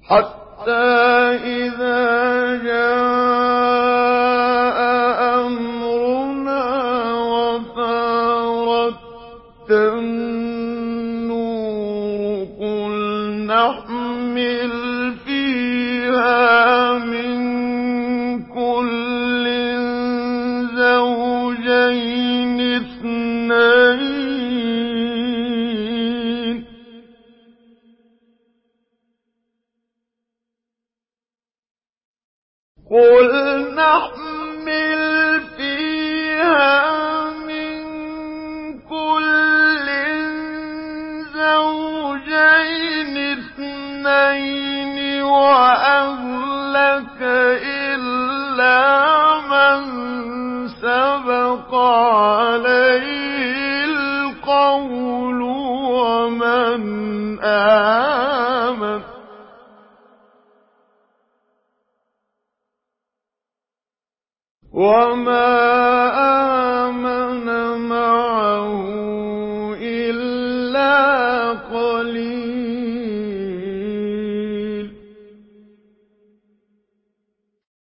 حتى إذا جاء أمرنا وفارت النور قل نحمل فيها من كل زوجين اثنين وأهلك إلا من سبق عليه القول ومن آمن وما